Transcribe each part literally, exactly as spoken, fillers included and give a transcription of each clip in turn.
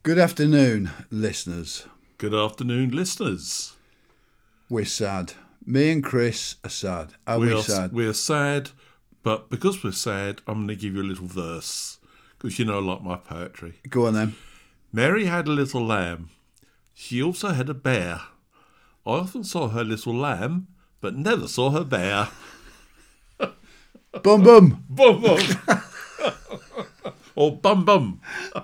Good afternoon, listeners. Good afternoon, listeners. We're sad. Me and Chris are sad. Are we, we are sad? We're sad, but because we're sad, I'm going to give you a little verse, because you know I like my poetry. Go on then. Mary had a little lamb. She also had a bear. I often saw her little lamb, but never saw her bear. Bum bum. Bum bum. Or bum bum.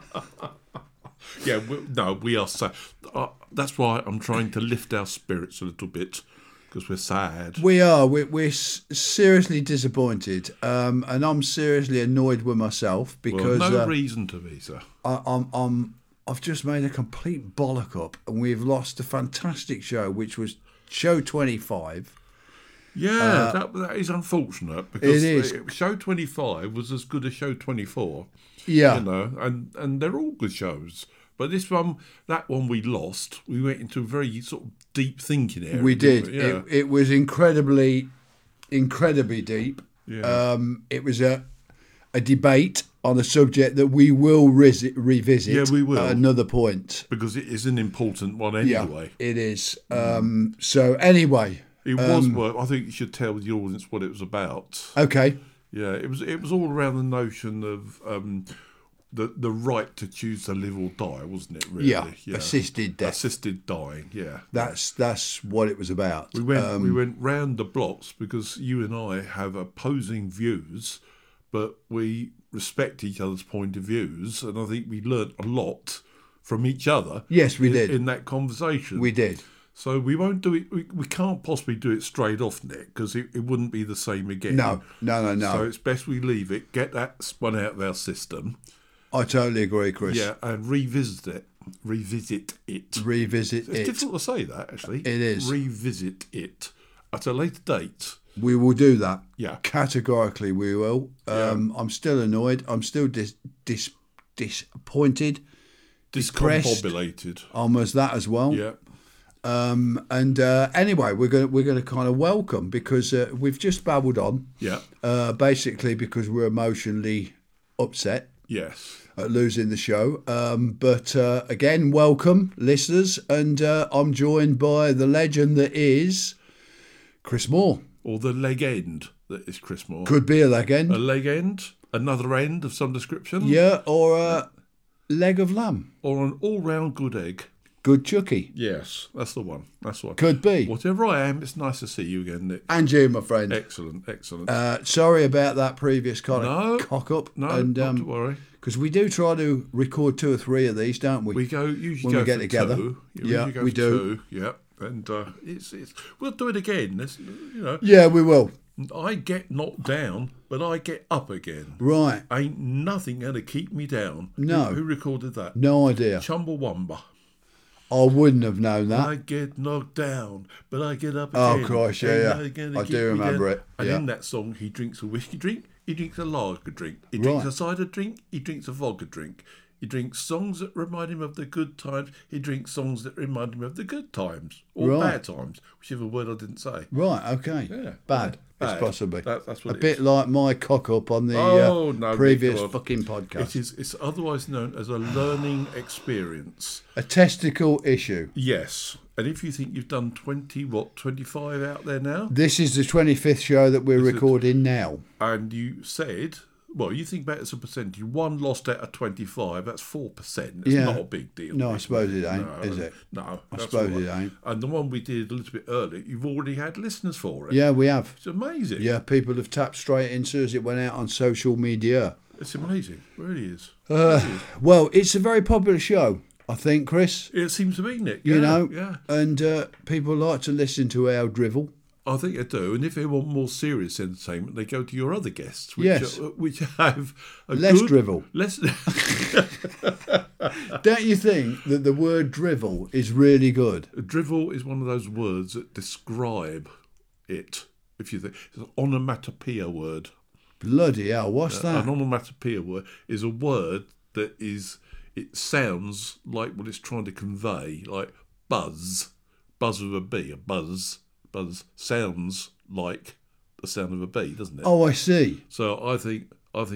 Yeah, we, no, we are sad. Uh, that's why I'm trying to lift our spirits a little bit, because we're sad. We are. We're, we're seriously disappointed, um, and I'm seriously annoyed with myself because well, no uh, reason to be, sir. I, I'm, I'm, I've just made a complete bollock up, and we've lost a fantastic show, which was show twenty-five. Yeah, uh, that that is unfortunate because it is. show twenty-five was as good as show twenty-four. Yeah, you know, and and they're all good shows. But this one, that one we lost. We went into a very sort of deep thinking area. We did. We? Yeah. It, it was incredibly, incredibly deep. Yeah. Um, it was a a debate on a subject that we will res- revisit. Yeah, we will. At another point. Because it is an important one anyway. Yeah, it is. Um, so anyway. It was um, work. I think you should tell the audience what it was about. Okay. Yeah, it was it was all around the notion of um, the the right to choose to live or die, wasn't it? Really? Yeah, yeah. Assisted death. Assisted dying, yeah. That's that's what it was about. We went um, we went round the blocks because you and I have opposing views, but we respect each other's point of views, and I think we learnt a lot from each other. Yes, we in, did. In that conversation. We did. So we won't do it, we, we can't possibly do it straight off, Nick, because it, it wouldn't be the same again. No, no, no, no. So it's best we leave it, get that one out of our system. I totally agree, Chris. Yeah, and revisit it. Revisit it. Revisit it's it. It's difficult to say that, actually. It is. Revisit it at a later date. We will do that. Yeah. Categorically, we will. Um, yeah. I'm still annoyed. I'm still dis, dis, disappointed. Discombobulated. Almost that as well. Yeah. Um, and uh, anyway, we're going we're going to kind of welcome because uh, we've just babbled on. Yeah. Uh, basically, because we're emotionally upset. Yes. At losing the show. Um, but uh, again, welcome, listeners, and uh, I'm joined by the legend that is Chris Moore. Or the leg end that is Chris Moore. Could be a leg end. A leg end, another end of some description. Yeah, or a leg of lamb. Or an all-round good egg. Good chucky. Yes, that's the one. That's the one. Could be. Whatever I am, it's nice to see you again, Nick. And you, my friend. Excellent, excellent. Uh, sorry about that previous kind no, of cock-up. No, and, um, not to worry. Because we do try to record two or three of these, don't we? We go usually when go we get for together. Two. Yeah, we, go we for do. Two. Yeah, and uh, it's it's we'll do it again. It's, you know. Yeah, we will. I get knocked down, but I get up again. Right. Ain't nothing going to keep me down. No. Who, who recorded that? No idea. Chumbawamba. I wouldn't have known that. I get knocked down, but I get up Oh, again. Christ, yeah, yeah. I do remember it. And yeah. in that song, he drinks a whiskey drink, he drinks a lager drink, he drinks Right. a cider drink, he drinks a vodka drink. He drinks songs that remind him of the good times. He drinks songs that remind him of the good times. Or Right. bad times, whichever word I didn't say. Right, okay. Yeah. Bad, Bad. it's possibly. That, that's what a it bit is. like my cock-up on the Oh, uh, no, previous Nicola. fucking podcast. It is, it's otherwise known as a learning experience. A testicle issue. Yes. And if you think you've done twenty, what, twenty-five out there now? This is the twenty-fifth show that we're Is it? recording now. And you said, well, you think about it as a percentage. One lost out of twenty-five, that's four percent. It's Yeah. not a big deal. No, I is suppose it? it ain't, No, is it? No, I that's suppose all it ain't. And the one we did a little bit earlier, you've already had listeners for it. Yeah, we have. It's amazing. Yeah, people have tapped straight into us. It went out on social media. It's amazing. It really is. Uh, It really is. Well, it's a very popular show, I think, Chris. It seems to be, Nick. You Yeah, know, yeah. and uh, people like to listen to our drivel. I think they do. And if they want more serious entertainment, they go to your other guests, which, Yes. are, which have a Less good, drivel. Less. Don't you think that the word drivel is really good? Drivel is one of those words that describe it. If you think it's an onomatopoeia word. Bloody hell, what's that? An onomatopoeia word is a word that is. It sounds like what it's trying to convey, like buzz, buzz with a B, a buzz, buzz sounds like the sound of a bee, doesn't it? Oh, I see. So I think I think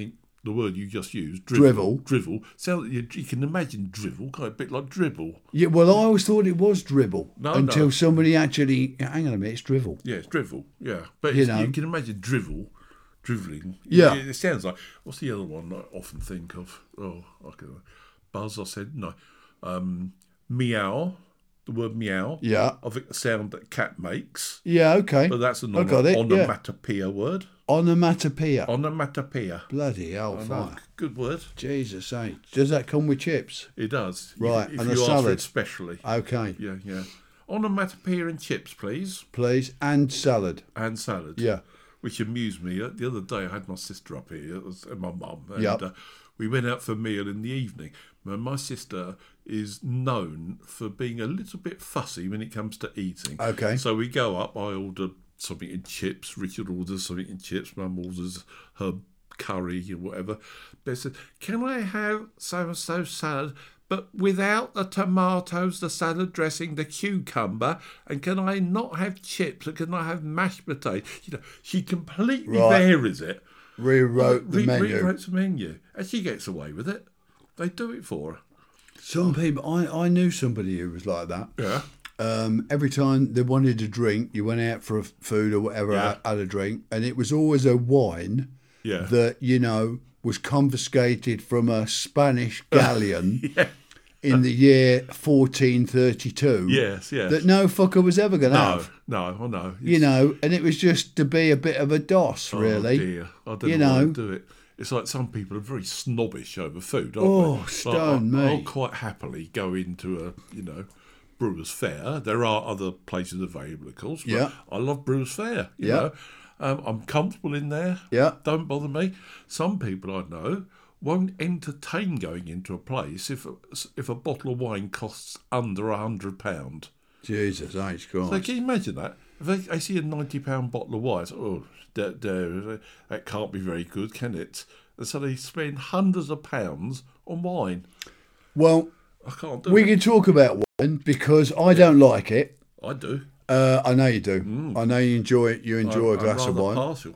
the word you just used, drivel. Drivel. Drivel. Sound, you, you can imagine drivel, kind of a bit like dribble. Yeah, well, I always thought it was dribble No, until no. somebody actually, hang on a minute, it's drivel. Yeah, it's drivel. Yeah, but You you, know. you can imagine drivel, drivelling. Yeah. It, it sounds like, what's the other one I often think of? Oh, I can, Buzz, I said, no. Um, meow, the word meow. Yeah. I think the sound that cat makes. Yeah, okay. But that's an I got it, yeah. onomatopoeia word. Onomatopoeia. Onomatopoeia. Bloody hell, I know, fire. good word. Jesus H. Does that come with chips? It does. Right, If, if and you a ask for salad. it specially. Okay, Yeah, yeah. Onomatopoeia and chips, please. please. And salad. And salad. Yeah. Which amused me. The other day I had my sister up here, it was, and my mum, and Yep. uh, we went out for a meal in the evening. Now, my sister is known for being a little bit fussy when it comes to eating. Okay. So we go up, I order something in chips, Richard orders something in chips, Mum orders her curry or whatever. But said, can I have so-and-so salad, but without the tomatoes, the salad dressing, the cucumber, and can I not have chips, and can I have mashed potatoes? You know, she completely Right. varies it. Rewrote the Re- menu. Rewrote the menu. And she gets away with it. They do it for her. Some people, I, I knew somebody who was like that. Yeah. Um, every time they wanted a drink, you went out for a food or whatever, Yeah. had, had a drink, and it was always a wine Yeah. that, you know, was confiscated from a Spanish galleon Yeah. in the year fourteen thirty-two. Yes, yes. That no fucker was ever going to no, have. no, I know. You know, and it was just to be a bit of a doss, really. Oh dear. I don't You know, why know. they do it. It's like some people are very snobbish over food, aren't Oh, they? Like, stone I, me. I'll quite happily go into a, you know, Brewers Fair. There are other places available, of course. But Yeah. I love Brewers Fair. You Yeah. know, um, I'm comfortable in there. Yeah. Don't bother me. Some people I know won't entertain going into a place if a, if a bottle of wine costs under a hundred pound. Jesus H. So God. can you imagine that? If they, they see a ninety pound bottle of wine, it's, oh, that, that, that can't be very good, can it? And so they spend hundreds of pounds on wine. Well, I can't do we it. can talk about wine because I don't like it. I do. Uh, I know you do. I know you enjoy it. You enjoy I, a glass I'm of rather wine. partial.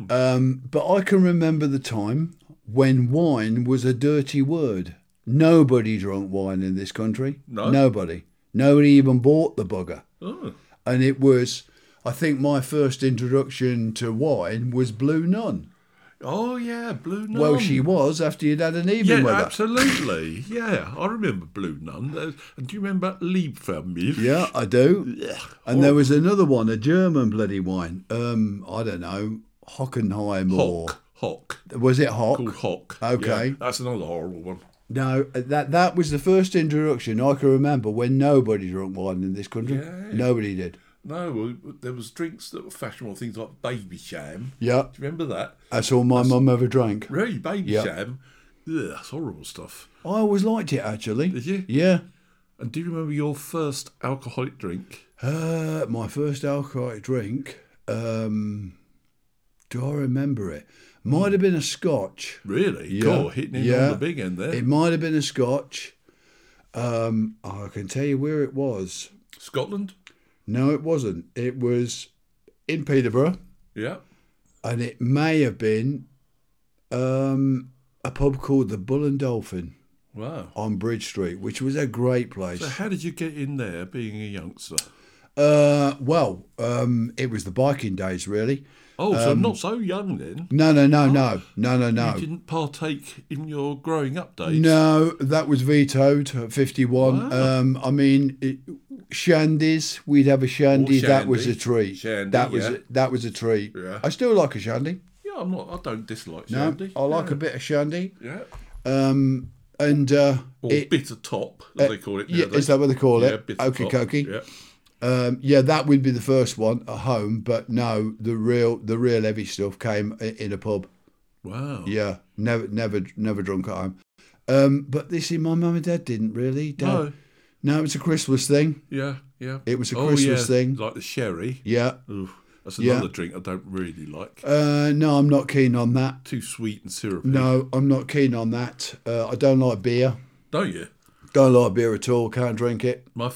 Um, but I can remember the time when wine was a dirty word. Nobody drank wine in this country. No? Nobody. Nobody even bought the bugger. Oh, And it was, I think my first introduction to wine was Blue Nun. oh yeah, Blue Nun. Well, she was after you'd had an evening Yeah, with her. absolutely. Yeah, I remember Blue Nun. Uh, And do you remember Liebfraumilch? Yeah, I do. Yeah. And there was another one, a German bloody wine. Um, I don't know, Hockenheim or Hock. Hock. was it Hock? Called Hock. Okay. Yeah, that's another horrible one. No, that that was the first introduction I can remember when nobody drank wine in this country. Yeah. Nobody did. No, well, there was drinks that were fashionable, things like Baby Sham. Yeah, Do you remember that? that's all my mum ever drank. Really, Baby Yeah. Sham? Ugh, that's horrible stuff. I always liked it actually. Did you? Yeah. And do you remember your first alcoholic drink? Uh, my first alcoholic drink. Um, do I remember it? Might have been a Scotch. Really? Yeah. God, hitting in Yeah. on the big end there. It might have been a Scotch. Um, I can tell you where it was. Scotland? No, it wasn't. It was in Peterborough, Yeah. and it may have been um, a pub called the Bull and Dolphin Wow. on Bridge Street, which was a great place. So how did you get in there being a youngster? Uh, well, um, it was the biking days, really. Oh, so not so young then. No, no, no, no, no, no, no. You didn't partake in your growing up days? No, that was vetoed at fifty-one. Wow. Um, I mean, it, shandies. We'd have a shandy. Oh, That was shandy. a treat. Shandy, that was yeah. that was a treat. Yeah. I still like a shandy. Yeah, I'm not. I don't dislike No, shandy. I like yeah. a bit of shandy. Yeah. Um, and uh, Or it, bitter top, as they call it yeah, nowadays. is that what they call Yeah, it? bitter Okie top. dokie. Yeah. Um, yeah, that would be the first one at home. But no, the real the real heavy stuff came i- in a pub. Wow. Yeah, never never never drunk at home. Um, but this is my mum and dad didn't really. Dad, No. no, it's a Christmas thing. Yeah, yeah. It was a Oh, Christmas yeah, thing. like the sherry. Yeah. Oof, that's Yeah. another drink I don't really like. Uh, no, I'm not keen on that. Too sweet and syrupy. No, I'm not keen on that. Uh, I don't like beer. Don't you? Don't like beer at all. Can't drink it. My first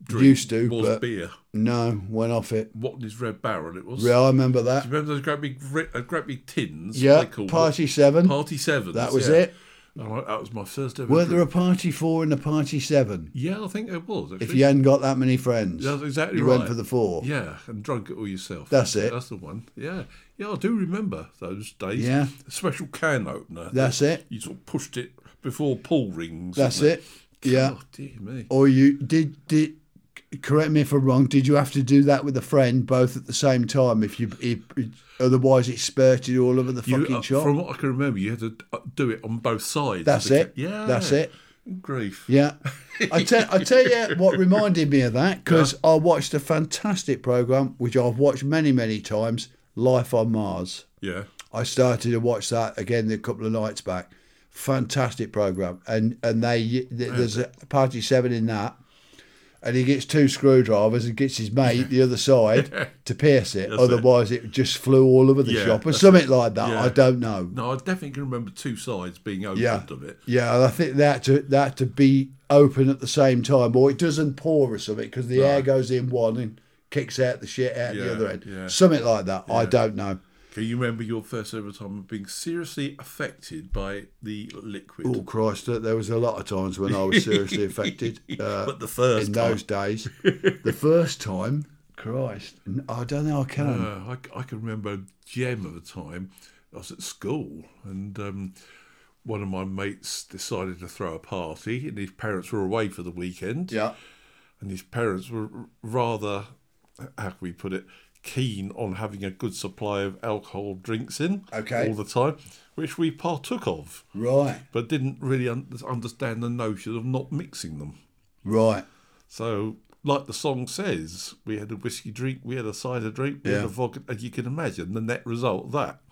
drink Used to, was but beer. no, went off it. Watney's Red Barrel it was. Yeah, I remember that. Do you remember those great big, ri- uh, great big tins? Yeah, What they called Party them? Seven. Party Sevens. That was yeah. it. And I, that was my first ever Weren't there a drink. Party Four and a Party Seven? Yeah, I think there was. Actually. If you hadn't got that many friends, That's exactly you right. went for the four. Yeah, and drunk it all yourself. That's Yeah, it. That's the one. Yeah, yeah, I do remember those days. Yeah. A special can opener. That's it. You sort of pushed it before pull rings. That's didn't it. Yeah. Oh, dear me. Or you did did. Correct me if I'm wrong. Did you have to do that with a friend both at the same time? If you, if, otherwise it spurted all over the You, fucking uh, shop. From what I can remember, you had to uh, do it on both sides. That's of the it. ca- Yeah. That's it. Grief. Yeah. I tell I tell you what reminded me of that, because I watched a fantastic program which I've watched many many times, Life on Mars. Yeah. I started to watch that again a couple of nights back. Fantastic program, and and they there's a Party Seven in that. And he gets two screwdrivers and gets his mate the other side to pierce it. That's Otherwise, it. it just flew all over the Yeah, shop or that's something like that. Yeah. I don't know. No, I definitely can remember two sides being opened Yeah, of it. yeah. And I think that to that to be open at the same time, or it doesn't pour or something, because the air Right. goes in one and kicks out the shit out Yeah, the other end. yeah. Something like that. I don't know. Can you remember your first ever time of being seriously affected by the liquid? Oh Christ! There was a lot of times when I was seriously affected. Uh, But the first in time. those days, the first time, Christ, I don't know. I can. Uh, I, I can remember a gem of a time. I was at school and um, one of my mates decided to throw a party, and his parents were away for the weekend. Yeah. And his parents were rather, how can we put it, keen on having a good supply of alcohol drinks in Okay. all the time, which we partook of, Right. but didn't really un- understand the notion of not mixing them. Right. So, like the song says, we had a whiskey drink, we had a cider drink, we had Yeah. a vodka, and you can imagine the net result of that.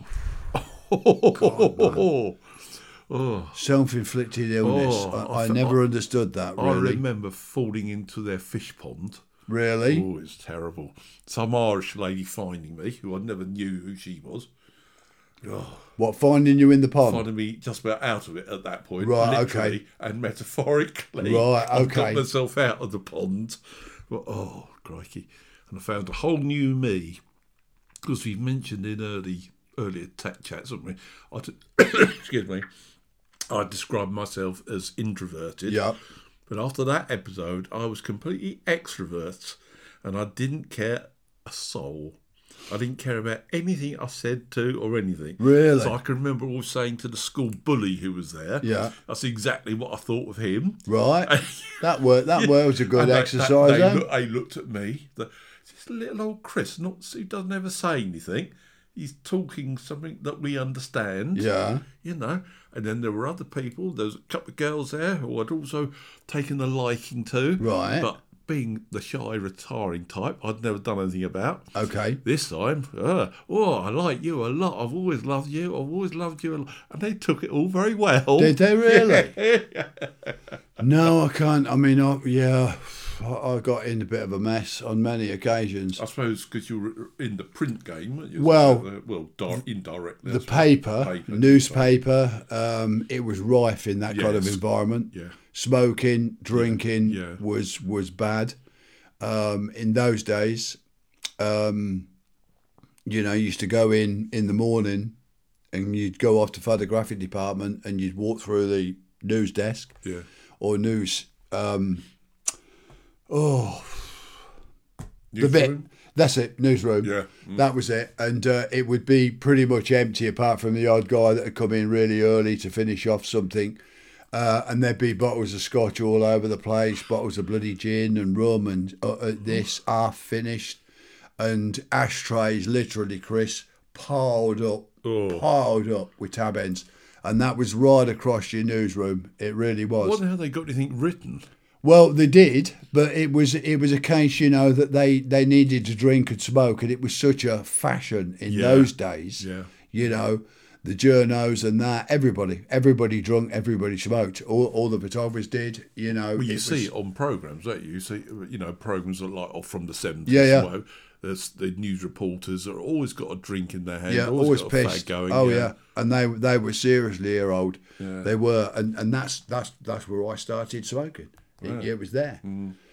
God, oh, Self-inflicted illness. Oh, I, I I fe- never understood that. I Really. remember falling into their fish pond. Really. Oh, it's terrible. Some Irish lady finding me, who I never knew who she was, What, finding you in the pond? finding me just about out of it at that point, Right, literally okay. and metaphorically. Right, I okay. got myself out of the pond. Well, oh, crikey. And I found a whole new me. Because we've mentioned in early earlier tech chats, haven't we? I t- excuse me. I described myself as introverted. Yeah. But after that episode, I was completely extrovert, and I didn't care a soul. I didn't care about anything I said to or anything. Really? So I can remember always saying to the school bully who was there, Yeah. that's exactly what I thought of him. Right. that worked. That was a good And they- exercise. They, they, eh? look, they looked at me. The, this little old Chris, not who doesn't ever say anything. He's talking something that we understand. Yeah. You know. And then there were other people. There was a couple of girls there who I'd also taken a liking to. Right. But being the shy, retiring type, I'd never done anything about. Okay. This time, uh, oh, I like you a lot. I've always loved you. I've always loved you a lot. And they took it all very well. Did they really? Yeah. No, I can't. I mean, I, yeah, I, I got in a bit of a mess on many occasions. I suppose because you were in the print game, weren't you? Well, Uh, well, di- indirectly. I The suppose. paper, Paper, newspaper, um, it was rife in that kind of Yes. environment. Yeah. Smoking, drinking Yeah. was was bad. Um, in those days, um, you know, you used to go in in the morning and you'd go off to photographic department and you'd walk through the news desk Yeah. or news. Um, oh, the bit. Newsroom? That's it, newsroom. Yeah. That was it. And uh, it would be pretty much empty apart from the odd guy that would come in really early to finish off something. Uh, and there'd be bottles of scotch all over the place, bottles of bloody gin and rum and uh, uh, this half finished. And ashtrays, literally, Chris, piled up, Oh. piled up with tab ends. And that was right across your newsroom. It really I was. wonder how they got anything written. Well, they did, but it was it was a case, you know, that they, they needed to drink and smoke, and it was such a fashion in Yeah. those days. Yeah. You know, the journos and that, everybody, everybody drunk, everybody smoked. All, all the photographers did, you know. Well, you it see was- it on programs, don't you? You see, you know, programs that are like off from the seventies. Yeah, yeah. So there's the news reporters are always got a drink in their hand. yeah, always, always got a fag pissed. going. Oh yeah. and they they were seriously year old. Yeah. They were, and, and that's that's that's where I started smoking. It, it was there. Mm.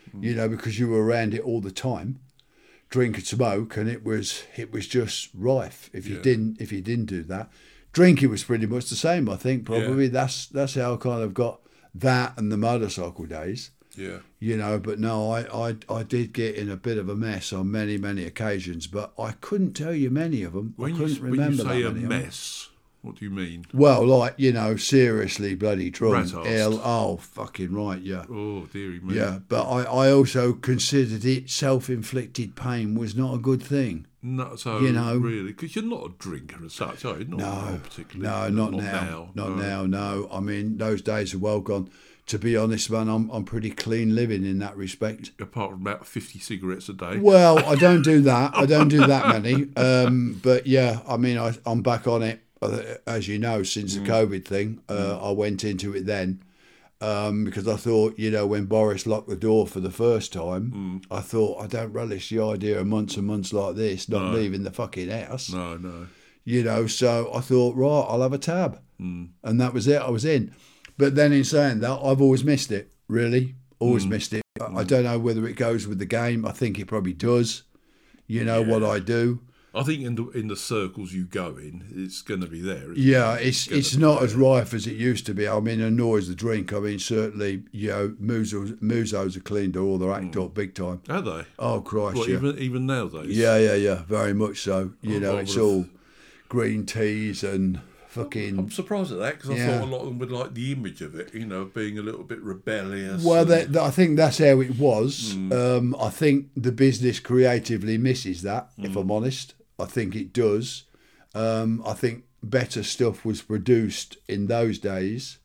you know, because you were around it all the time, drink and smoke, and it was it was just rife. If you Yeah. didn't if you didn't do that, drinking was pretty much the same. I think probably Yeah. that's that's how I kind of got that and the motorcycle days. Yeah. You know, but no, I, I I did get in a bit of a mess on many many occasions, but I couldn't tell you many of them. When I you, couldn't when remember you say that a many of them. mess, what do you mean? Well, like, you know, seriously bloody drunk. Rat-arsed. Ill. Oh, fucking right, yeah. Oh, dearie me. Yeah, but I, I also considered it self-inflicted pain was not a good thing. No, so You know. really, because you're not a drinker as such, are you? Not, No, not particularly. no, not, now. Not no. now, no. I mean, those days are well gone. To be honest, man, I'm I'm pretty clean living in that respect. Apart from about fifty cigarettes a day. Well, I don't do that. I don't do that many. Um, but yeah, I mean, I, I'm back on it, uh, as you know, since the COVID thing. Uh, I went into it then um, because I thought, you know, when Boris locked the door for the first time, I thought, I don't relish the idea of months and months like this, not leaving the fucking house. No, no. You know, so I thought, right, I'll have a tab. And that was it. I was in. But then in saying that, I've always missed it, really. Always missed it. I I don't know whether it goes with the game. I think it probably does. You know what I do. I think in the in the circles you go in, it's going to be there. isn't Yeah, it? it's gonna it's be not there. as rife as it used to be. I mean, and nor is the drink. I mean, certainly, you know, Musos, Musos have cleaned all their act up big time. Are they? Oh, Christ, What, yeah. even even nowadays? Yeah, yeah, yeah, very much so. You Oh, know, I it's would've- all green teas and I'm fucking... surprised at that because I Yeah. thought a lot of them would like the image of it, you know, being a little bit rebellious. Well, and- that, that, I think that's how it was. Um, I think the business creatively misses that, if I'm honest. I think it does. Um, I think better stuff was produced in those days.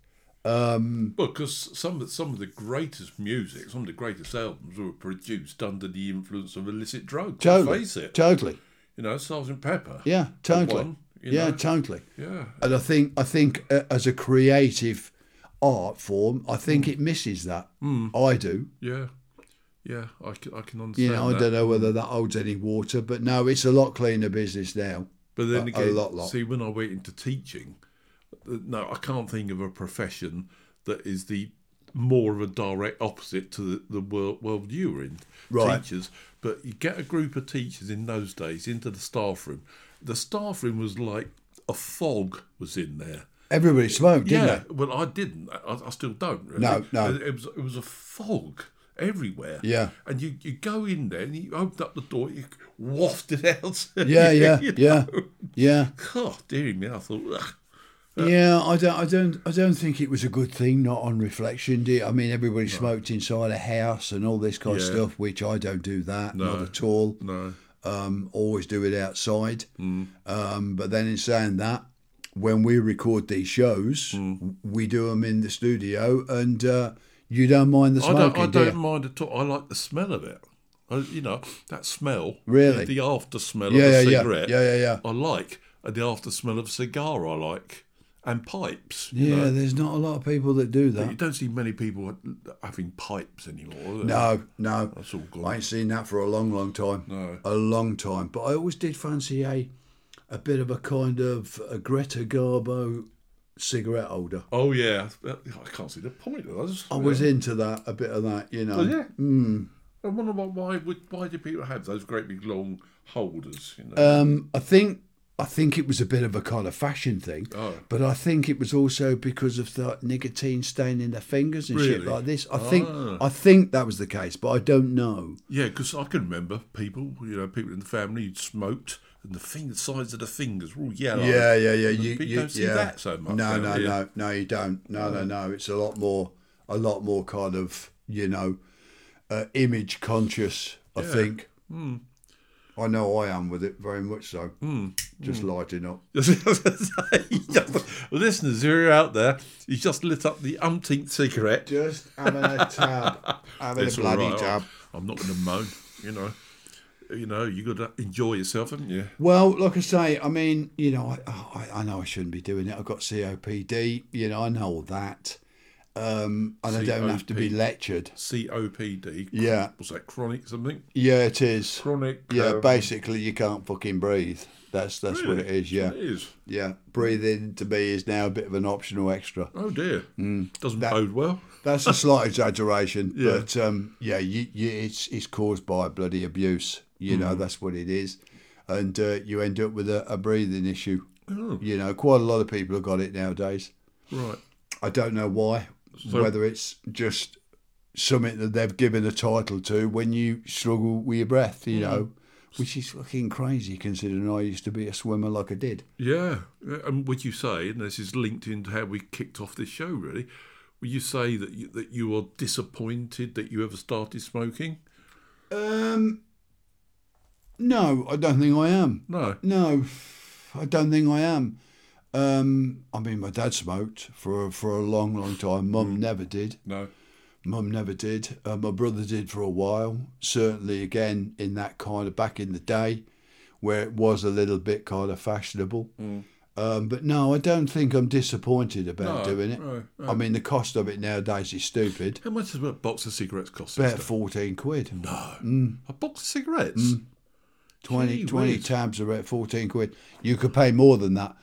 Um, Well, because some of some of the greatest music, some of the greatest albums were produced under the influence of illicit drugs. totally. Face it, Totally. you know, Sergeant Pepper. Yeah, totally. one, you yeah, know. totally. Yeah, And I think I think uh, as a creative art form, I think it misses that. I do. yeah, yeah. I can, I can understand You know, I that. don't know whether that holds any water, but no, it's a lot cleaner business now. But then a- a again, lot, lot. see, when I went into teaching, uh, no, I can't think of a profession that is the more of a direct opposite to the, the world, world you were in. Right. Teachers. But you get a group of teachers in those days into the staff room. The staff room was like a fog was in there. Everybody smoked, didn't Yeah, they? well, I didn't. I, I still don't. Really. No, no. It, it was it was a fog everywhere. Yeah. and you, you go in there and you open up the door, you waft it out. Yeah, yeah, You yeah, know? yeah. God, dear me, I thought. Ugh. Yeah, I don't, I don't, I don't think it was a good thing. Not on reflection, do you? I mean, everybody smoked inside a house and all this kind of Yeah. stuff, which I don't do that, No. not at all. No. Um, always do it outside. Mm. Um, but then in saying that, when we record these shows, Mm. we do them in the studio, and uh, you don't mind the I smoking, don't. I do you? don't mind at all. I like the smell of it. I, you know that smell. Really? The, the after smell Yeah, of a yeah, yeah, cigarette. yeah, yeah, yeah. I like, and the after smell of a cigar. I like, and pipes. you Yeah, know. there's not a lot of people that do You that. don't see many people having pipes anymore. No, no. That's all gone. I ain't seen that for a long, long time. No. A long time. But I always did fancy a a bit of a kind of a Greta Garbo cigarette holder. Oh yeah, I can't see the point of those. I was into that, a bit of that, you know. Oh, yeah. Mm. I wonder why, why would why do people have those great big long holders? You know. Um, I think I think it was a bit of a kind of fashion thing, Oh. but I think it was also because of the nicotine staining their fingers and shit Really? like this. I think Ah. I think that was the case, but I don't know. Yeah, because I can remember people, you know, people in the family who'd smoked, and the finger sides of the fingers were all yellow. Yeah, yeah, yeah. And You, you you don't see yeah. that so much. No, out no, here. no, no. You don't. No, no, no. It's a lot more, a lot more kind of, you know, uh, image conscious. I Yeah. think. Mm. I know I am with it very much so. Mm. Just lighting up. Listeners, you're out there, you just lit up the umpteenth cigarette. Just having a tab, having It's a all bloody right. tab. I'm not going to moan, you know. You know, you got to enjoy yourself, haven't you? Well, like I say, I mean, you know, I, I, I know I shouldn't be doing it. I've got C O P D. You know, I know all that. um, and I don't have to be lectured. C O P D. Yeah. What's that? Chronic something? Yeah, it is. Chronic. Yeah, um, basically you can't fucking breathe. That's that's really? what it is. Yeah, It is. yeah. Breathing to me is now a bit of an optional extra. Oh dear. Mm. Doesn't That- bode well. That's a slight exaggeration, Yeah. but um, yeah, you, you, it's it's caused by bloody abuse. You know, that's what it is, and uh, you end up with a, a breathing issue. Oh, You know, quite a lot of people have got it nowadays. right. I don't know why. So- Whether it's just something that they've given a title to when you struggle with your breath, you know, which is fucking crazy considering I used to be a swimmer like I did. Yeah. And would you say, and this is linked into how we kicked off this show, really, would you say that you, that you are disappointed that you ever started smoking? Um, no, I don't think I am. No. No, I don't think I am. Um, I mean, my dad smoked for for a long, long time. Mum never did. No. Mum never did. Uh, my brother did for a while. Certainly, again, in that kind of back in the day, where it was a little bit kind of fashionable. Mm. Um, but no, I don't think I'm disappointed about No, doing it. no, no. I mean, the cost of it nowadays is stupid. How much does a box of cigarettes cost? About sister? fourteen quid. No. A box of cigarettes? twenty, Gee twenty whiz. tabs are about fourteen quid. You could pay more than that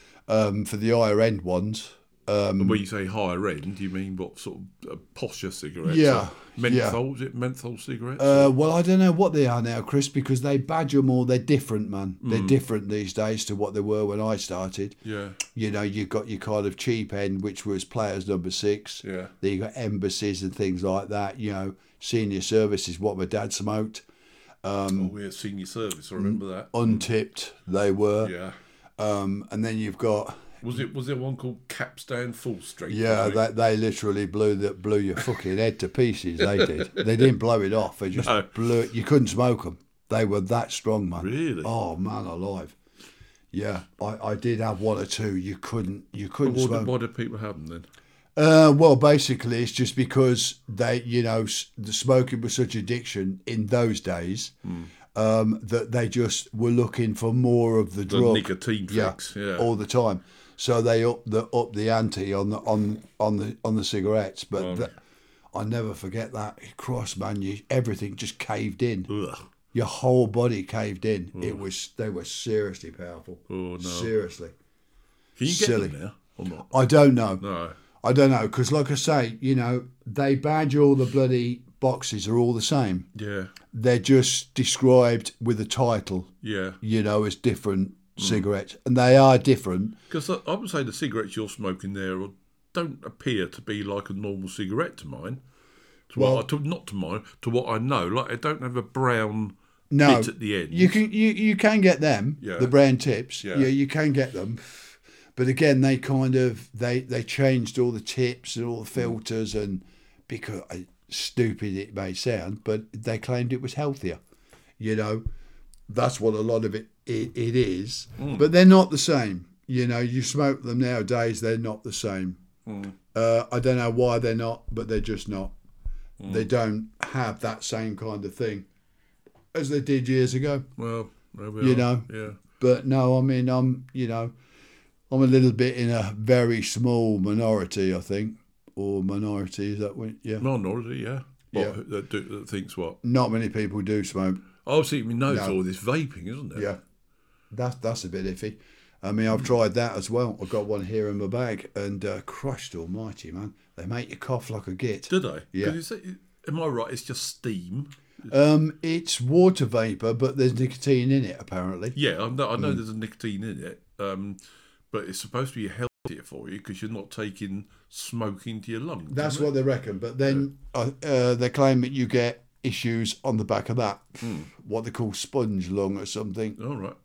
um, for the higher end ones. Um, And when you say higher end, you mean what sort of uh, posher cigarettes? Yeah, Uh, menthol? Is it menthol cigarettes? Uh, well, I don't know what they are now, Chris, because they badge them all. They're different, man. They're different these days to what they were when I started. yeah. You know, you've got your kind of cheap end, which was Players Number Six. Yeah. Then you got embassies and things like that. You know, senior service is what my dad smoked. oh, we had senior service. I remember that. Untipped, they were. Yeah. Um, and then you've got Was it? Was there one called Capstan Full Strength? yeah, Was they, it? they literally blew the blew your fucking head to pieces. They did. They didn't blow it off. They just No. blew it. You couldn't smoke them. They were that strong, man. Really? Oh man, alive. Yeah, I, I did have one or two. You couldn't you couldn't Why smoke. do, why do people have them then? Uh, well, basically, it's just because they, you know, s- the smoking was such addiction in those days um, that they just were looking for more of the, The drug. nicotine yeah, fix. Yeah. all the time. So they up the up the ante on the on on the on the cigarettes. But that, I never forget that cross, man. You everything just caved in. Ugh. Your whole body caved in. It was they were seriously powerful. Oh, no. Seriously. Can you get silly. them now or not? I don't know. No. I don't know because, like I say, you know, they badge all the bloody boxes are all the same. Yeah. They're just described with a title, Yeah. you know, as different cigarettes, and they are different. Because I, I would say the cigarettes you're smoking there are- don't appear to be like a normal cigarette to mine. To Well- what I, to, not to mine, to what I know. Like they don't have a brown No, bit at the end. you can you, you can get them, Yeah. the brown tips. Yeah. Yeah, you can get them, but again, they kind of they they changed all the tips and all the filters, and because uh, stupid it may sound, but they claimed it was healthier. You know, that's what a lot of it it, it is, but they're not the same. You know, you smoke them nowadays, they're not the same. Uh, I don't know why they're not, but they're just not. They don't have that same kind of thing as they did years ago. Well, there we You are. know. Yeah. But no, I mean, I'm, you know, I'm a little bit in a very small minority, I think, or minority, is that what? Yeah. Minority, yeah. What, Yeah. That, do, that thinks what? Not many people do smoke. Oh, see, we know it's No. all this vaping, isn't it? Yeah. That's, that's a bit iffy. I mean, I've tried that as well. I've got one here in my bag, and uh, Christ almighty, man. They make you cough like a git. Did they? Yeah. 'Cause it's- am I right? It's just steam. Um, it's water vapour, but there's nicotine in it, apparently. Yeah, I know, I know Mm. there's a nicotine in it, um, but it's supposed to be healthier for you because you're not taking smoke into your lungs. That's isn't what they reckon. But then uh, uh, they claim that you get issues on the back of that, what they call sponge lung or something. it? All right.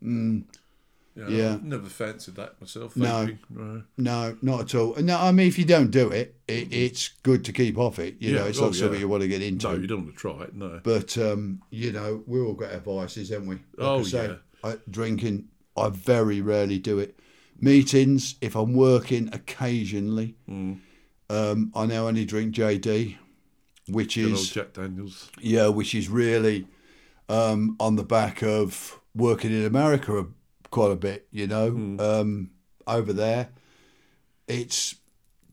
Yeah, Yeah. I've never fancied that myself. No. Vaping. No. No, not at all. No, I mean, if you don't do it, it it's good to keep off it. You Yeah, know, it's oh, not something yeah. you want to get into. No, you don't want to try it. No. But, um, you know, we all got our vices, haven't we? Like Oh, I say, yeah. I, drinking, I very rarely do it. Meetings, if I'm working occasionally, Mm. um, I now only drink J D, which Good old is, Jack Daniels. yeah, which is really um, on the back of working in America a, quite a bit, you know, Hmm. um, over there. It's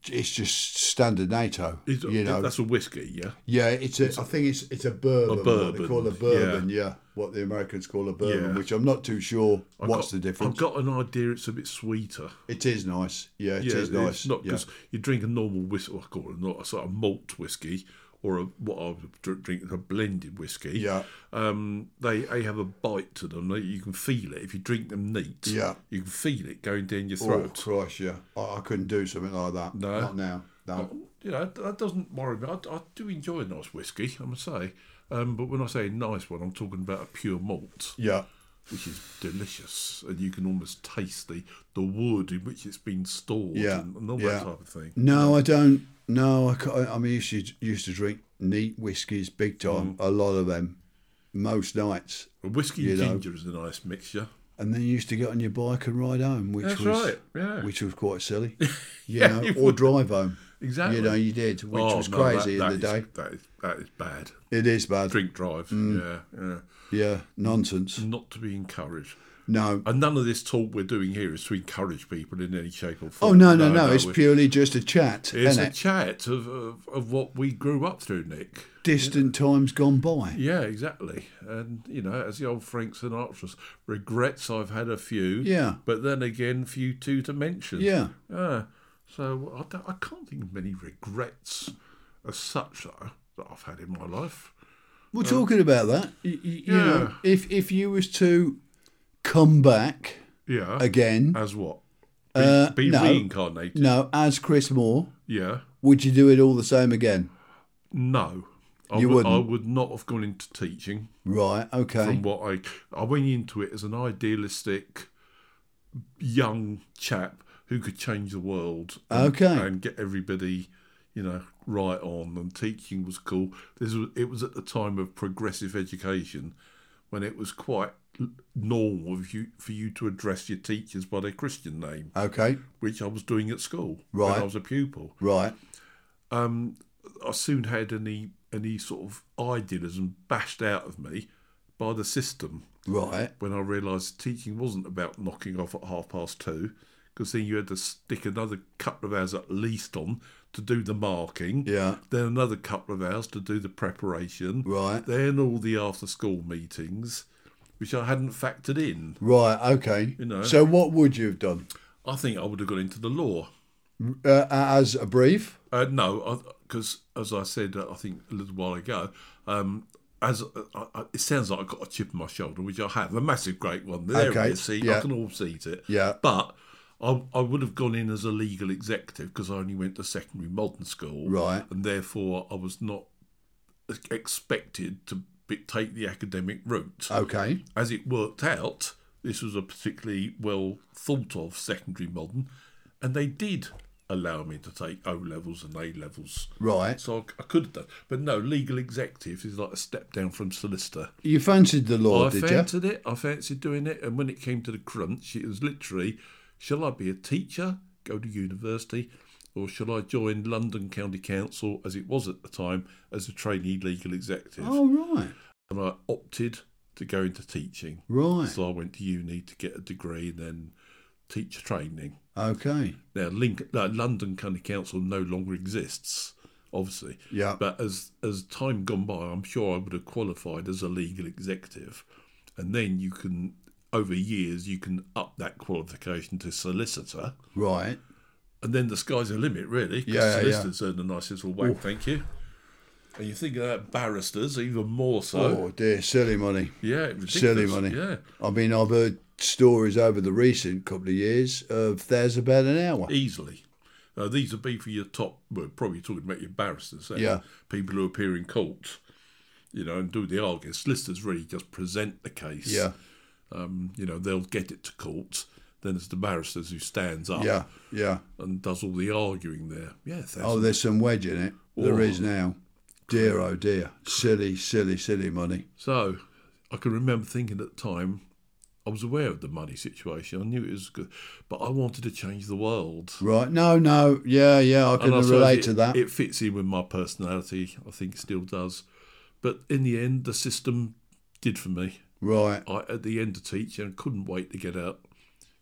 it's just standard NATO. It's, you know, that's a whiskey, yeah. yeah. It's a. I think it's it's a bourbon. A bourbon, What they call a bourbon. Yeah. yeah. What the Americans call a bourbon, Yeah. which I'm not too sure I've what's got, the difference. I've got an idea it's a bit sweeter. It is nice. Yeah, it yeah, is nice. It's not yeah. because you drink a normal whiskey, I call it not a sort of malt whiskey, or a, what I would dr- drink a blended whiskey. Yeah. Um, they they have a bite to them. They, you can feel it if you drink them neat. Yeah. You can feel it going down your Oh, throat. Christ, yeah. I, I couldn't do something like that. No. Not now. No. You know, that doesn't worry me. I, I do enjoy a nice whiskey, I must say. Um, but when I say a nice one, I'm talking about a pure malt, Yeah. which is delicious, and you can almost taste the, the wood in which it's been stored Yeah, and, and all yeah. that type of thing. No, I don't. No, I, can't, I mean, used to used to drink neat whiskies big time. Mm. A lot of them, most nights, Well, whiskey You and know. ginger is a nice mixture. and then you used to get on your bike and ride home, which That's was right, yeah. which was quite silly. You Yeah, know, you or would. drive home. Exactly. You know, you did, which Oh, was no, crazy that- in that the is- day. That is, that is bad. It is bad. Drink drive, Mm. yeah, yeah. Yeah, nonsense. Not to be encouraged. No. And none of this talk we're doing here is to encourage people in any shape or form. Oh no, no, no! It's we- purely just a chat, It's isn't a it? chat of, of, of what we grew up through, Nick. Distant times gone by. Yeah, exactly. And, you know, as the old Frank Sinatra says, regrets I've had a few, Yeah. but then again, few too to mention. Yeah. Ah, so I, don't, I can't think of many regrets as such, though, that I've had in my life. We're talking about that. You, you, you know, Yeah. if if you was to come back Yeah. again, As what? Be, Uh, be no. reincarnated? no, as Chris Moore, Yeah. would you do it all the same again? No. I You would, I wouldn't? would not have gone into teaching. Right. Okay. From what I I went into it as an idealistic young chap who could change the world. And, Okay. and get everybody, you know, right on. And teaching was cool. This was it was at the time of progressive education, when it was quite l- normal for you, for you to address your teachers by their Christian name, Okay. which I was doing at school when Right. I was a pupil. Right. Um, I soon had any any sort of idealism bashed out of me by the system Right. when I realised teaching wasn't about knocking off at half past two, because then you had to stick another couple of hours at least on to do the marking, Yeah. then another couple of hours to do the preparation, Right. then all the after school meetings, which I hadn't factored in. Right. Okay. You know. So what would you have done? I think I would have got into the law. Uh, as a brief? Uh, no, because as I said, uh, I think a little while ago, um, as uh, I, it sounds like I've got a chip on my shoulder, which I have, a massive, great one. There Okay, it is. See, yeah. I can all see it. Yeah. But I, I would have gone in as a legal executive because I only went to secondary modern school, Right. and therefore I was not expected to be, take the academic route. Okay. As it worked out, this was a particularly well thought of secondary modern, and they did allow me to take O levels and A levels. Right. So I, I could have done. But no, legal executive is like a step down from solicitor. You fancied the law, I did you? fancied it. I fancied doing it. And when it came to the crunch, it was literally, shall I be a teacher, go to university, or shall I join London County Council, as it was at the time, as a trainee legal executive? Oh, right. And I opted to go into teaching. Right. So I went to uni to get a degree and then teacher training. Okay. Now, Link, uh, London County Council no longer exists, obviously. Yeah. But as as time gone by, I'm sure I would have qualified as a legal executive, and then you can, over years, you can up that qualification to solicitor, Right. and then the sky's the limit, really. 'cause Yeah, yeah, solicitors earn a nice little whack, thank you. And you think about barristers, even more so. Oh, dear. Silly money. Yeah, ridiculous. Silly money. Yeah, I mean, I've heard stories over the recent couple of years of there's about an hour. easily. Uh, these would be for your top, well, probably talking about your barristers, eh? Yeah. People who appear in court, you know, and do the arguing. Solicitors really just present the case. Yeah. Um, you know, they'll get it to court. Then it's the barristers who stands up Yeah. Yeah. and does all the arguing there. Yeah, that's Oh, there's some wedge in it. There Oh. is now. Dear, oh dear. Silly, silly, silly money. So I can remember thinking at the time, I was aware of the money situation. I knew it was good, but I wanted to change the world. Right. No, no. Yeah, yeah. I And can I suppose relate it, to that. It fits in with my personality. I think it still does. But in the end, the system did for me. Right. I, at the end of teaching, I couldn't wait to get out.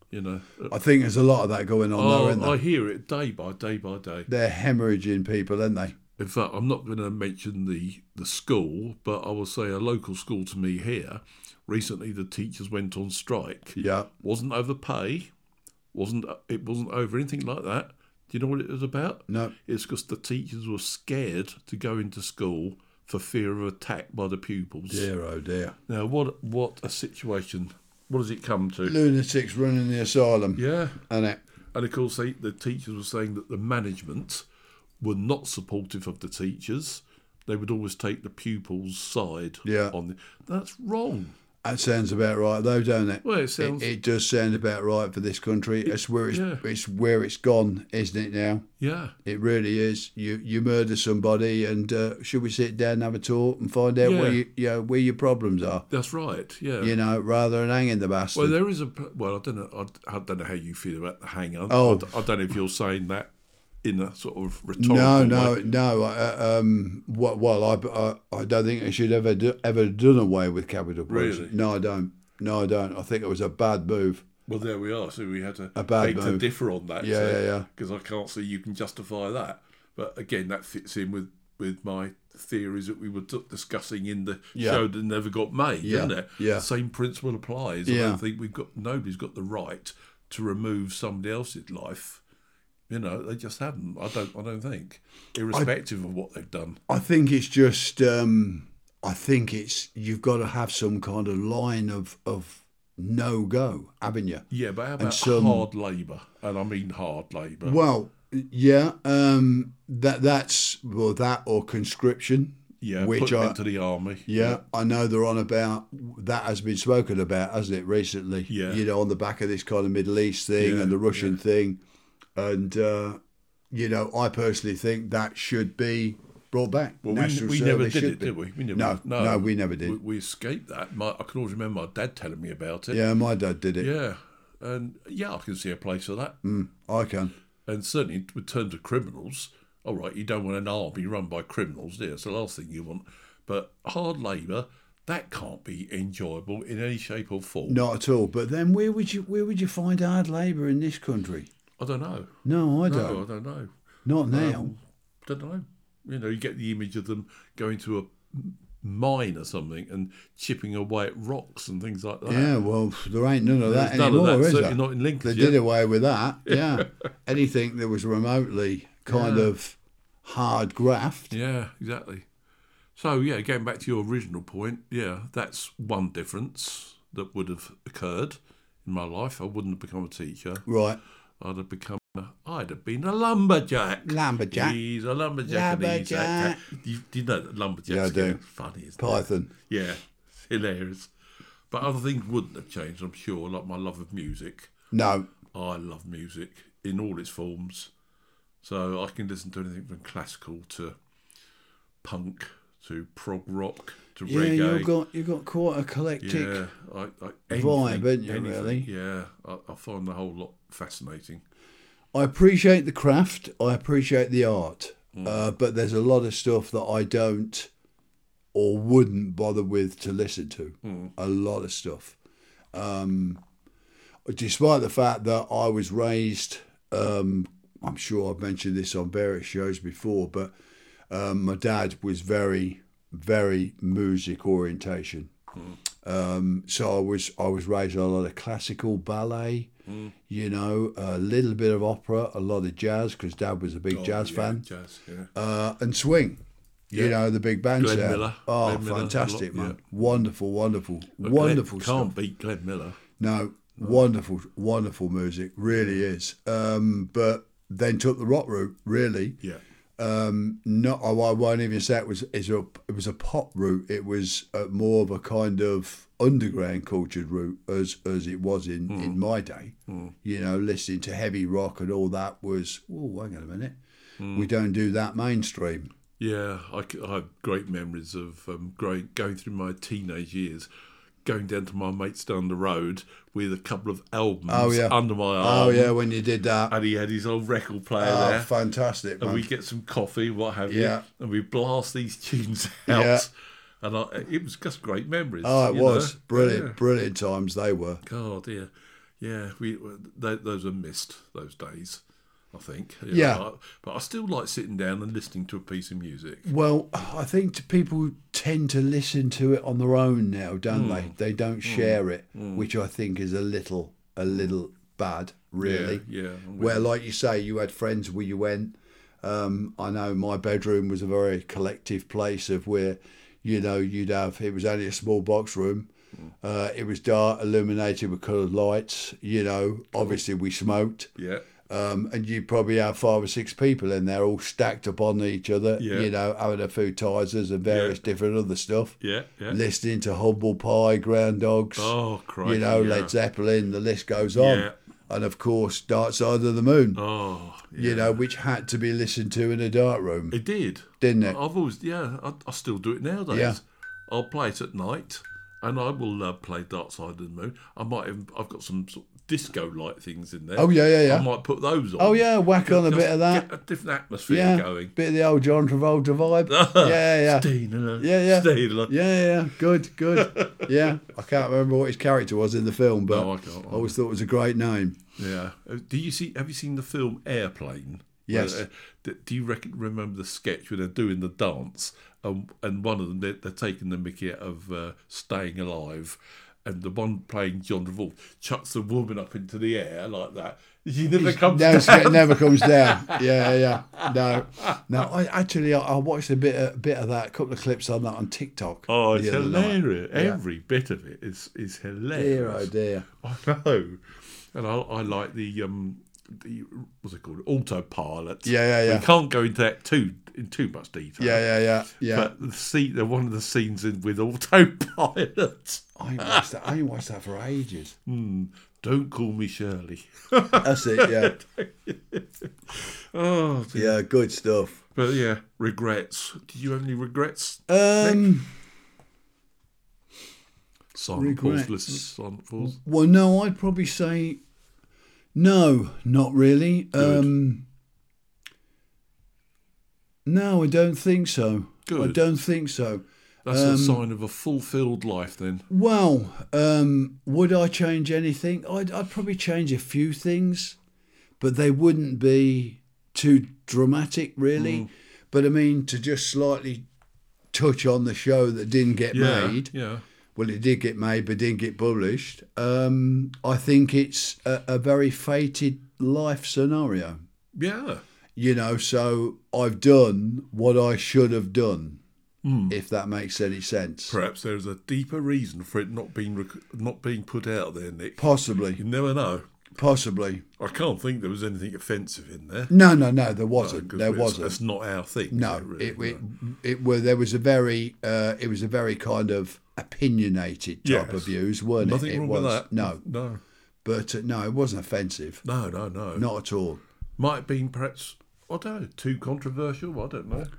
You know, I think there's a lot of that going on oh, there, isn't there? I hear it day by day by day. They're hemorrhaging people, aren't they? In fact, I'm not going to mention the, the school, but I will say a local school to me here. Recently, the teachers went on strike. Yeah. Wasn't over pay. Wasn't it wasn't over anything like that. Do you know what it was about? No. It's because the teachers were scared to go into school for fear of attack by the pupils. Dear, oh dear. Now, what what a situation. What does it come to? Lunatics running the asylum. Yeah. And it. And of course, they, the teachers were saying that the management were not supportive of the teachers. They would always take the pupils' side. Yeah. On the, that's wrong. That sounds about right, though, don't it? Well, it sounds. It, it does sound about right for this country. It's where it's, yeah. it's where it's gone, isn't it? Now. Yeah. It really is. You you murder somebody, and uh, should we sit down and have a talk and find out Yeah. where you, you know, where your problems are? That's right. Yeah. You know, rather than hanging the bastard. Well, there is a. Well, I don't know. I, I don't know how you feel about the hanger. Oh. I, I don't know if you're saying that in a sort of rhetorical No, no, way. no. Uh, um, well, well I, I, I don't think it should ever do, ever done away with capital punishment. Really? No, I don't. No, I don't. I think it was a bad move. Well, there we are. So we had to A bad beg to move. differ on that. Yeah, yeah, yeah. Because I can't see you can justify that. But again, that fits in with, with my theories that we were t- discussing in the Yeah. show that never got made, Yeah, doesn't it? yeah. The same principle applies. I Yeah. don't think we've got nobody's got the right to remove somebody else's life. You know, they just haven't. I don't. I don't think, irrespective of what they've done. I think it's just. Um, I think it's you've got to have some kind of line of of no go, haven't you? Yeah, but how about some- hard labour? And I mean hard labour. Well, yeah. Um, that that's well that or conscription. yeah, which put them I- into the army. Yeah, I know they're on about that has been spoken about, hasn't it, recently? Yeah. You know, on the back of this kind of Middle East thing Yeah, and the Russian thing. And, uh, you know, I personally think that should be brought back. Well, we, National we never service did should it, be. did we? We never. No, no, we never did. We, we escaped that. My, I can always remember my dad telling me about it. Yeah, my dad did it. Yeah, and yeah, I can see a place for that. Mm, I can. And certainly, with terms of criminals, all right, you don't want an army run by criminals, do you? It's the last thing you want. But hard labour, that can't be enjoyable in any shape or form. Not at all. But then where would you where would you find hard labour in this country? I don't know. No, I don't. No, I don't know. Not now. Um, don't know. You know, you get the image of them going to a mine or something and chipping away at rocks and things like that. Yeah, well, there ain't none of There's that none anymore, of that, is certainly there? not in They Lincolnshire. did away with that. Yeah, anything that was remotely kind Yeah. of hard graft. Yeah, exactly. So, yeah, going back to your original point, yeah, that's one difference that would have occurred in my life. I wouldn't have become a teacher. Right, I'd have become, a, I'd have been a lumberjack. lumberjack, He's a lumberjack. And he's a Lumberjack. cat. You, do you know that lumberjacks Yeah, I do. get funny, isn't it? python. Yeah, it's hilarious. But other things wouldn't have changed, I'm sure, like my love of music. No, I love music in all its forms. So I can listen to anything from classical to punk to prog rock to yeah, reggae. you've got you've got quite a eclectic. yeah, I, I, vibe, anything, haven't you, anything. really? Yeah, I, I find the whole lot fascinating. I appreciate the craft. I appreciate the art, Mm. uh, but there's a lot of stuff that I don't or wouldn't bother with to listen to. Mm. A lot of stuff. Um, despite the fact that I was raised, um, I'm sure I've mentioned this on various shows before, but um, my dad was very, very music orientation. Mm. Um, so I was I was raised on a lot of classical ballet, Mm. you know, a little bit of opera, a lot of jazz because Dad was a big Oh, jazz yeah, fan, Jazz, yeah. uh, and swing. You Yeah. know, the big band Glenn sound. Miller. Oh, Glenn Miller, fantastic, a lot, man! Wonderful, wonderful, But wonderful Glenn, stuff. Can't beat Glenn Miller. No, wonderful, wonderful music, really is. Um, but then took the rock route, really. Yeah. Um, not, I I won't even say it was. Is a, it was a pop route. It was uh, more of a kind of underground cultured route, as as it was in, Mm. in my day. Mm. You know, listening to heavy rock and all that was. Oh, hang on a minute. Mm. We don't do that mainstream. Yeah, I, c- I have great memories of um, growing, going through my teenage years, going down to my mates down the road with a couple of albums Oh, yeah. under my arm. Oh yeah, when you did that. And he had his old record player Oh, there. fantastic, And man. we get some coffee, what have Yeah. you, and we blast these tunes out. Yeah. And I, it was just great memories. Oh, it you was know? brilliant, Yeah. brilliant times they were. God, yeah. yeah, we they, those are missed, those days, I think. You Yeah. know, I- but I still like sitting down and listening to a piece of music. Well, I think t- people tend to listen to it on their own now, don't they? They don't share it, which I think is a little, a little bad, really. Yeah, yeah. I'm with Where, you. like you say, you had friends where you went. Um, I know my bedroom was a very collective place of where, you know, you'd have, it was only a small box room. Uh, it was dark, illuminated with coloured lights. You know, obviously we smoked. Yeah, Um, and you'd probably have five or six people in there all stacked upon each other, Yeah. you know, having a few Tizers and various Yeah. different other stuff. yeah, yeah. Listening to Humble Pie, Ground Dogs, Oh, crikey, you know, yeah. Led Zeppelin, the list goes on. Yeah. And of course, Dark Side of the Moon, Oh, yeah. you know, which had to be listened to in a dark room, It did, didn't it? I've always, yeah, I, I still do it nowadays. Yeah. I'll play it at night, and I will uh, play Dark Side of the Moon. I might have, I've got some sort of disco-like things in there. Oh, yeah, yeah, yeah. I might put those on. Oh, yeah, whack on a Just bit of that. Get a different atmosphere Yeah, going. bit of the old John Travolta vibe. yeah, yeah. Stina, Yeah, yeah. Stina. Yeah, yeah, good, good. Yeah, I can't remember what his character was in the film, but No, I can't. I always thought it was a great name. Yeah. Uh, Do you see? Have you seen the film Airplane? Yes. Where, uh, d- do you reckon, remember the sketch where they're doing the dance, um, and one of them they're, they're taking the mickey out of uh, Staying Alive, and the one playing John Travolta chucks the woman up into the air like that. She never comes No, down. it never comes down. Yeah, yeah. No, no. I actually I, I watched a bit a bit of that, a couple of clips on that on TikTok. Oh, it's the other night. hilarious! Yeah. Every bit of it is is hilarious. Dear, oh dear. I know, and I, I like the um the what's it called, autopilot. Yeah, yeah, yeah. We can't go into that too in too much detail. Yeah, yeah, yeah, yeah. But the scene, the one of the scenes in with autopilot. I ain't watched that. I ain't watched that for ages. Hmm. Don't call me Shirley. That's it. Yeah, Oh, dear. yeah. Good stuff. But yeah, regrets. Did you have any regrets? Um. Silent pause, Regrets. listen. Silent pause. Well, no, I'd probably say no, not really. Good. Um. No, I don't think so. I Good. don't think so. That's a sign of a fulfilled life, then. Well, um, would I change anything? I'd, I'd probably change a few things, but they wouldn't be too dramatic, really. Mm. But I mean, to just slightly touch on the show that didn't get Yeah, made. yeah. Well, it did get made, but didn't get published. Um, I think it's a, a very fated life scenario. Yeah. You know, so I've done what I should have done, Hmm. if that makes any sense. Perhaps there's a deeper reason for it not being rec- not being put out there, Nick. Possibly, You never know. possibly. I can't think there was anything offensive in there. No, no, no, there wasn't. 'Cause there it's- wasn't. That's not our thing. is No, really? it, it, No. it, well, there was a very, uh, it was a very kind of opinionated type Yes. of views, weren't Nothing it? It wrong was. with that. No, No. but uh, no, it wasn't offensive. No, no, no. Not at all. Might have been perhaps, I don't know, too controversial. I don't know.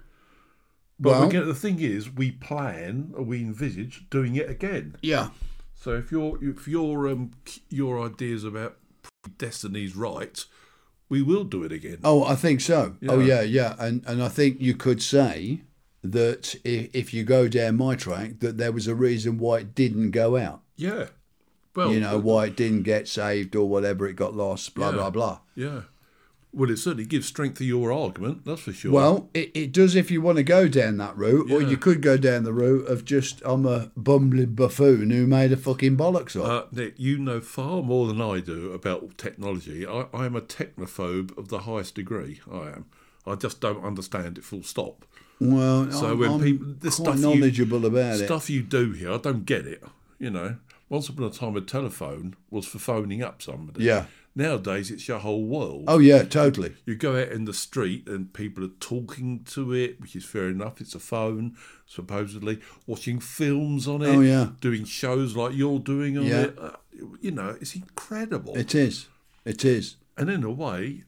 But Well- we get, the thing is, we plan or we envisage doing it again. Yeah. So if your if your um your ideas about destiny's right, we will do it again. Oh, I think so. Oh, Yeah. yeah, yeah, and and I think you could say that if, if you go down my track, that there was a reason why it didn't go out. Yeah. Well, You know, why it didn't get saved or whatever, it got lost. Blah Yeah. blah blah. Yeah. Well, it certainly gives strength to your argument, that's for sure. Well, it, it does if you want to go down that route, or Yeah. you could go down the route of just, I'm a bumbling buffoon who made a fucking bollocks of. Uh, Nick, you know far more than I do about technology. I, I am a technophobe of the highest degree. I am. I just don't understand it full stop. well, So I'm, when I'm people, the quite stuff knowledgeable you, about it. stuff you do here, I don't get it. You know, once upon a time, a telephone was for phoning up somebody. Yeah. Nowadays, it's your whole world. Oh, yeah, totally. You go out in the street and people are talking to it, which is fair enough. It's a phone, supposedly. Watching films on it. Oh, yeah. Doing shows like you're doing on Yeah. it. Uh, you know, it's incredible. It is. It is. And in a way,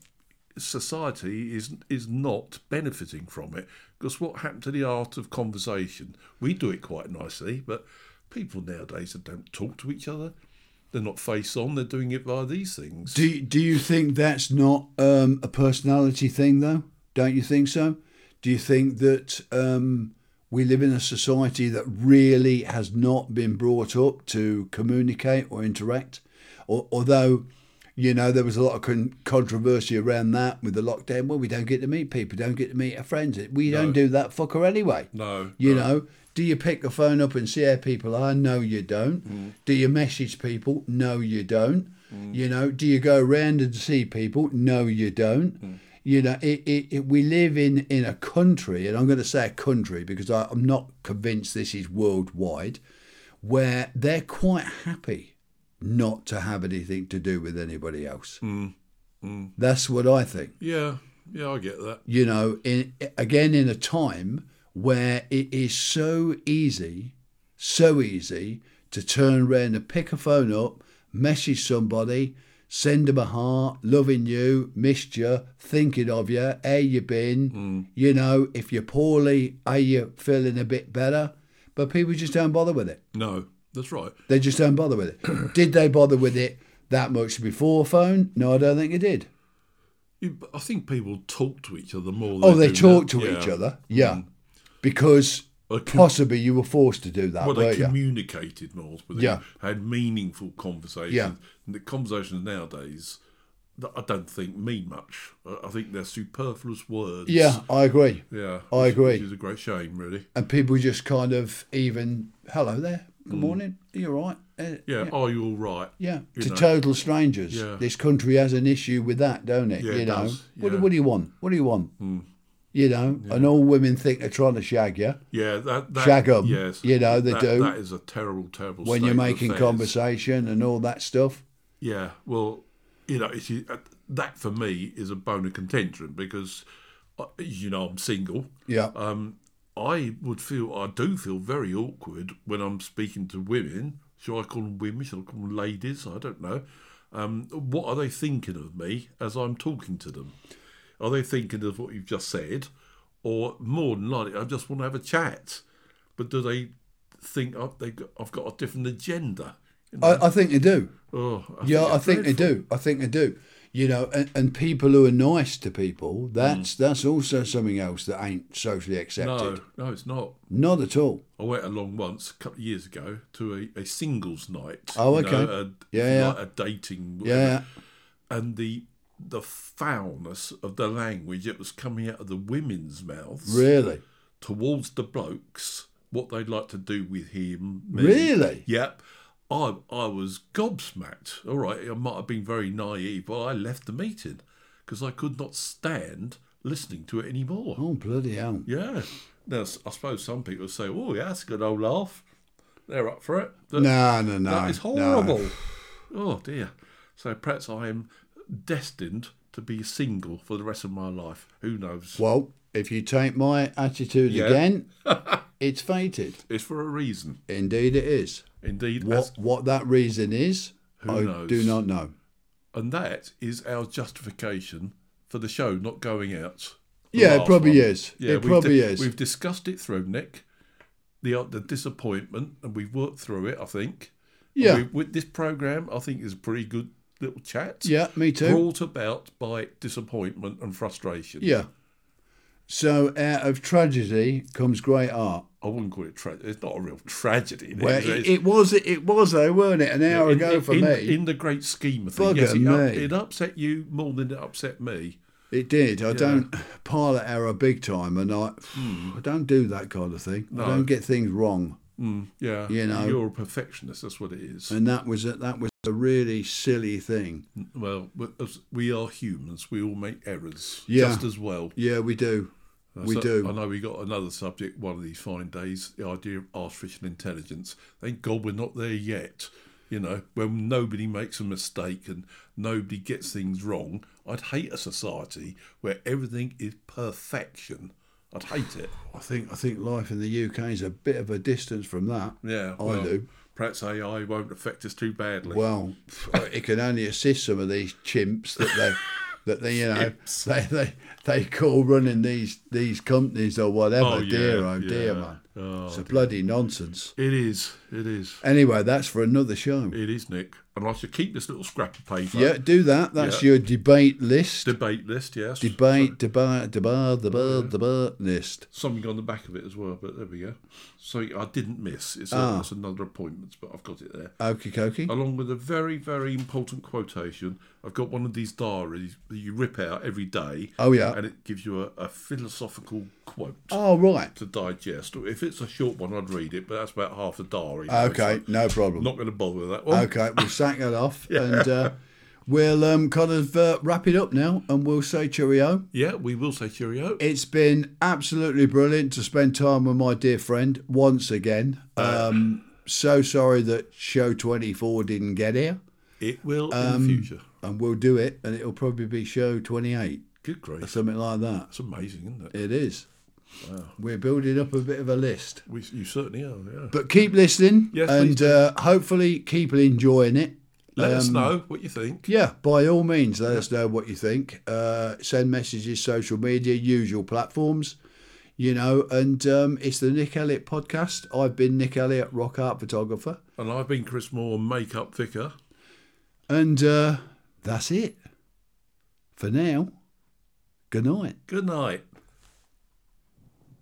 society is is not benefiting from it. Because what happened to the art of conversation? We do it quite nicely, but people nowadays don't talk to each other. They're not face on. They're doing it via these things. Do you- do you think that's not um, a personality thing, though? Don't you think so? Do you think that um, we live in a society that really has not been brought up to communicate or interact? Or, although, you know, there was a lot of con- controversy around that with the lockdown. Well, we don't get to meet people, don't get to meet our friends. We No. don't do that fucker anyway. No. You no. know, do you pick the phone up and see how people are? No, you don't. Mm. Do you message people? No, you don't. Mm. You know, do you go around and see people? No, you don't. Mm. You know, it, it, it, we live in, in a country, and I'm going to say a country because I, I'm not convinced this is worldwide, where they're quite happy not to have anything to do with anybody else. Mm. Mm. That's what I think. Yeah, yeah, I get that. You know, in again, in a time where it is so easy, so easy to turn around and pick a phone up, message somebody, send them a heart, loving you, missed you, thinking of you, how you been, Mm. you know, if you're poorly, are you feeling a bit better? But people just don't bother with it. No, that's right. They just don't bother with it. Did they bother with it that much before phone? No, I don't think they did. You, I think people talk to each other more than Oh, they do talk now. to Yeah. each other, yeah. Because Well, com- possibly you were forced to do that, Well, they weren't you? communicated more. But they Yeah. had meaningful conversations. Yeah. And the conversations nowadays, that I don't think mean much. I I think they're superfluous words. Yeah, I agree. Yeah. I which- agree. Which is a great shame, really. And people just kind of even, hello there, good morning, are you all right? Uh, Mm. Yeah. yeah. Are you all right? Yeah, You to know. total strangers. Yeah. This country has an issue with that, don't it? Yeah, you it know, does, what, yeah. what do you want? What do you want? Mm. You know, and all women think they're trying to shag you Yeah. That, that Shag 'em, Yes. you know, they that, do. That is a terrible, terrible. when state you're of making affairs. conversation and all that stuff. Yeah, well, you know, it's, uh, that for me is a bone of contention because, uh, you know, I'm single. Yeah, Um, I would feel, I do feel very awkward when I'm speaking to women. Shall I call them women? Shall I call them ladies? I don't know. Um, what are they thinking of me as I'm talking to them? Are they thinking of what you've just said? Or more than likely, I just want to have a chat. But do they think I've, they got, I've got a different agenda? You know? I, I think they do. oh, I Yeah, I it's think they dreadful. do. I think they do. You know, and, and people who are nice to people, that's that's also something else that ain't socially accepted. No, no, it's not. Not at all. I went along once a couple of years ago to a, a singles night. Oh, you know, okay. a, Yeah, yeah. like a dating. Whatever. Yeah, And the the foulness of the language that was coming out of the women's mouths really. towards the blokes, what they'd like to do with him. Me. Really? Yep. I I was gobsmacked. All right, I might have been very naive, but I left the meeting because I could not stand listening to it anymore. Oh, bloody hell. Yeah. Now, s- I suppose some people say, oh, yeah, that's a good old laugh. They're up for it. But No, no, no. that is no. horrible. Oh, dear. So perhaps I am destined to be single for the rest of my life. Who knows? Well, if you take my attitude Yeah. again, it's fated. It's for a reason. Indeed it is. Indeed. What as- what that reason is, Who I knows? do not know. and that is our justification for the show not going out. The Yeah, it last probably one. is. Yeah, It we've probably di- is. We've discussed it through, Nick. The uh, the disappointment, and we've worked through it, I think. Yeah. We, with this programme, I think is a pretty good little chat. Yeah, me too. Brought about by disappointment and frustration. Yeah. So out of tragedy comes great art. I wouldn't call it tragedy. It's not a real tragedy. Nick. Well, It's- it, it was it was though, weren't it? An hour in, ago in- for in, me. In the great scheme of things, Bugger yes, it, up- me. it upset you more than it upset me. It did. I don't pilot error big time, and I I don't do that kind of thing. No. I don't get things wrong, Mm, yeah, You know. you're a perfectionist. That's what it is. and that was a, that was a really silly thing. Well, we- as we are humans. We all make errors, Yeah. just as well. Yeah, we do. We So- do. I know we got another subject one of these fine days. The idea of artificial intelligence. Thank God we're not there yet. You know, when nobody makes a mistake and nobody gets things wrong. I'd hate a society where everything is perfection. I'd hate it. I think I think life in the U K is a bit of a distance from that. Yeah, I well, do. Perhaps A I won't affect us too badly. Well, it can only assist some of these chimps that they that they you know Chimps. they, they they call running these these companies or whatever. Oh, dear, yeah, oh dear, yeah. man. Oh, It's a bloody nonsense. it is. It is. Anyway, that's for another show. It is, Nick. and I should keep this little scrap of paper. Yeah, do that. That's Yeah. your debate list. Debate list, yes. Debate, debate, debate, debate, debate list. Something on the back of it as well, but there we go. So I didn't miss. It's, Ah. a, it's another appointment, but I've got it there. Okie dokie. Along with a very, very important quotation. I've got one of these diaries that you rip out every day. Oh, yeah. And it gives you a, a philosophical quote Oh, right. to digest. If it's a short one, I'd read it, but that's about half the diary. Okay, So no problem. I'm not going to bother with that one. Okay, we'll sack that off and uh, we'll um, kind of uh, wrap it up now and we'll say cheerio. Yeah, we will say cheerio. It's been absolutely brilliant to spend time with my dear friend once again. Um, so sorry that show twenty-four didn't get here. It will Um, in the future. And we'll do it, and it'll probably be show twenty-eight Good or grief. something like that. That's amazing, isn't it? It is. Wow. We're building up a bit of a list. We, you certainly are, yeah. But keep listening, Yes, and please do. uh, hopefully keep enjoying it. Let us Um, know what you think. Yeah, by all means, let us know what you think. Uh, send messages, social media, usual platforms, you know. And um, it's the Nick Elliott podcast. I've been Nick Elliott, rock art photographer. And I've been Chris Moore, makeup vicar. And uh, that's it for now. Good night. Good night.